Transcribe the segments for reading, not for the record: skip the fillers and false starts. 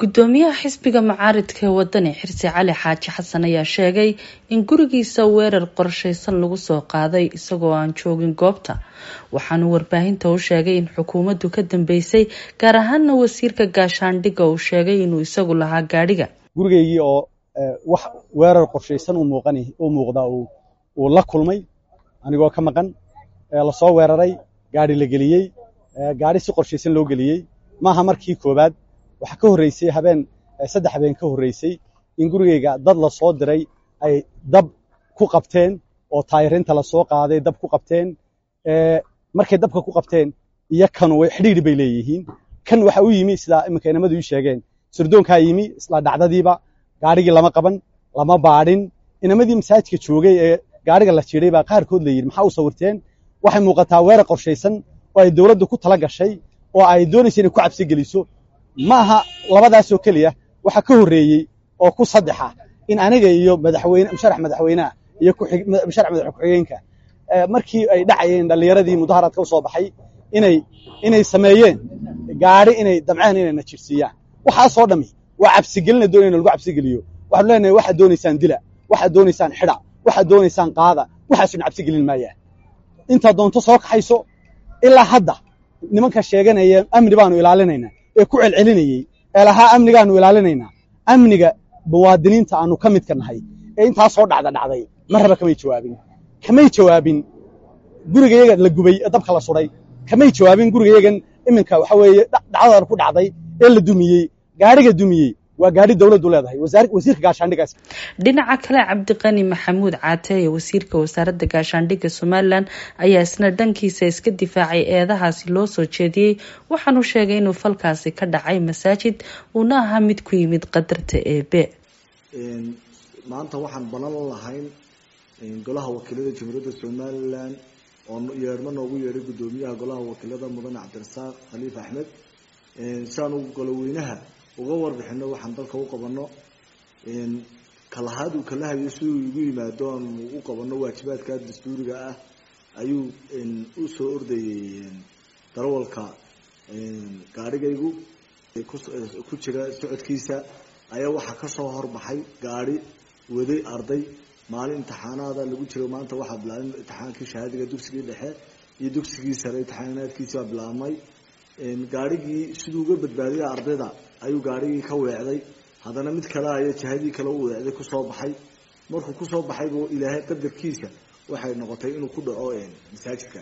gudoomiyaha xisbiga macaaridka ee wadani xirsi cali xaaji xasan ayaa sheegay in gurigiisa weerar qorsheysan lagu soo qaaday isagoo aan joogin goobta waxaanu warbaahinta u sheegay in xukuumaddu ka dambeysay gaar ahaana wasiirka gaashaandhigga uu sheegay inuu isagu lahaa gaadhiga gurigeygii oo wax weerar qorsheysan u muuqda uu la kulmay anigoo ka maqan la soo weeraray gaadhi la geliyey gaadhi si qorsheysan loo geliyey maaha markii koobaad waxa ka horeysay saddex habeen ka horeysay in gurigeyga dad la soo diray ay dab ku qabteen oo taayirinta la soo qaaday dab ku qabteen markay dabka ku qabteen iyo kanu way xidhiidh bay leeyihiin kan waxa uu yimi sida iminka inamadu ii sheegeen sirdoonkaa yimi isla dhacdadiiba gaadhigii lama qaban lama baadhin inamadii masaajidka joogay ee gaadhiga la jiiday baa qaarkood la yidhi maxaa u sawirteen waxay muuqataa weerar qorshaysan oo ay dowladdu ku tala gashay oo ay doonaysa inay ku cabsi geliso maaha labadaasoo keliya waxa ka horreeyey oo ku saddexa in aniga iyo musharax madaxweynaha iyo musharax madax ku-xigeenka markii ay dhacayeen dhallinyaradii mudaharaadka u soo baxay inay sameeyeen gaadhi inay damceen inay na jirsiiyaan waxaasoo dhammi waa cabsigelina doonay in lagu cabsigeliyo waxaanu leenahay waxaad doonaysaan dila waxaad doonaysaan xidha waxaad doonaysaan qaada waxaasuna cabsigelin maayaan intaad doonto soo kaxayso ilaa hadda nimanka sheeganaya amni baanu ilaalinaynaa ee ku celcelinayey ee lahaa amnigaanu ilaalinaynaa amniga muwaadiniinta aanu ka midka nahay ee intaasoo dhacday marraba kamay jawaabin gurigayaga la gubay ee dabka la suday kamay jawaabin gurigayagan iminka waxa weeye dhacdadan ku dhacday ee la dumiyey gaadhiga dumiyey waa gaadhi dawladdu leedahay wasiirka gaashaandhiggaas dhinaca kale cabdiqani maxamuud caate ee wasiirka wasaaradda gaashaandhigga somalilan ayaa isna dhankiisa iska difaacay eedahaasi loo soo jeediyey waxaanu sheegay inuu falkaasi ka dhacay masaajid uuna ahaa mid ku yimid qadarta eebe maanta waxaan balan lahayn golaha wakiilada jamhuuriyadda somalilan oo yeedhma noogu yeedhay gudoomiyaha golaha wakiilada mudane cabdirasaaq khaliif axmed si aanu goloweynaha uga warbixino waxaan dalka u qabano kalahaad uu kala hayo siduu igu yimaado aan u qabano waajibaadka dastuuriga ah ayuu u soo ordayay darawalka gaadhigaygu ku jira socodkiisa ayaa waxaa kasoo horbaxay gaadhi waday arday maalin imtixaanaada lagu jiro maanta waxaa bilaabay imtixaankii shahaadiga dugsigii dhexe iyo dugsigii sare imtixaanaadkiisi baa bilaabmay gaadhigii siduu uga badbaadiyay ardayda ayuu gaadhigii ka weecday haddana mid kale ayaa jihadii kale u weecday kusoo baxay markuu kusoo baxaybu ilaahay qadarkiisa waxay noqotay inuu ku dhaco masaajidka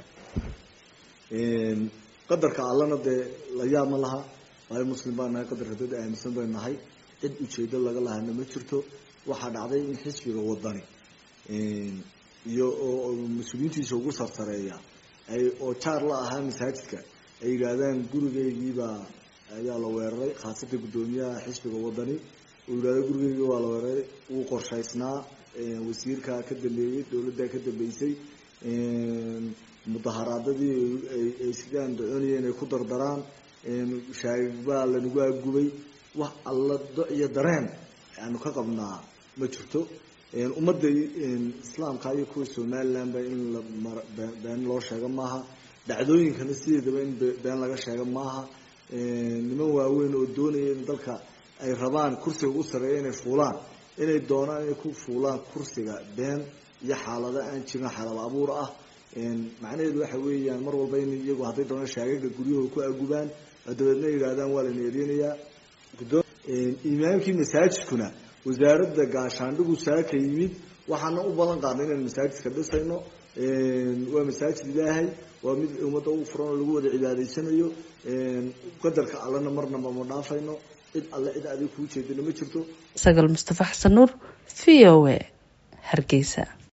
qadarka allana dee la yaab ma laha waayo muslim baa nahay qadarka dad aaminsan bay nahay cid ujeedo laga lahana ma jirto waxaa dhacday in xisbiga wadani iyo oo mas-uuliyiintiisa ugu sarsareeya oo jaar la ahaa masaajidka ay yidhaahdaan gurigeygiibaa ayaa la weeraray khaasatan gudoomiyaha xisbiga wadani uu yidhahdo gurigeygii waa la weeraray wuu qorshaysnaa wasiirka ka dambeeyey dowladda ka dambeysay mudaharaadadii ay sidaan doconayeen ay ku dardaraan shaagbaa lanagu aggubay wax alla do iyo dareen aanu ka qabnaa ma jirto ummadda islaamka iyo kuwa somaliland ba in been loo sheego maaha dhacdooyinkana sideedaba in been laga sheego maaha niman waaweyn oo doonaya in dalka ay rabaan kursiga ugu sarreeya inay fuulaan inay doonaan inay ku fuulaan kursiga been iyo xaalado aan jirin xaalad abuur ah macnaheedu waxa weeyaan mar walba in iyagu hadday doonaan shaagaga guryahooda ku agubaan dabeedna yidhaahdaan waa lana erinayaa imaamkii masaajidkuna wasaaradda gaashaandhigu saaka yimid waxaana u balan qaadnay inaan masaajidka dhisayno waa masaajid ilaahay waa mid ummadda u furan oo lagu wada cibaadaysanayo qadarka allana marnaba ma dhaafayno cid alle cid adiga kuu jeedina ma jirto sagal mustafa xasan nuur v o a hargeysa.